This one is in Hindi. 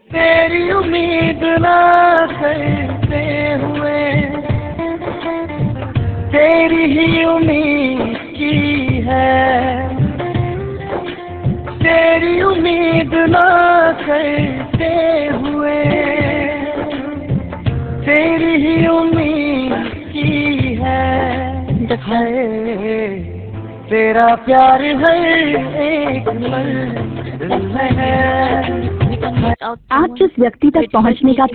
तेरी उम्मीद ना करते हुए तेरी ही उम्मीद की है, तेरी उम्मीद ना करते हुए तेरी ही उम्मीद की है। तेरा प्यार है एक पल दिल में है। आप जिस व्यक्ति तक पहुंचने का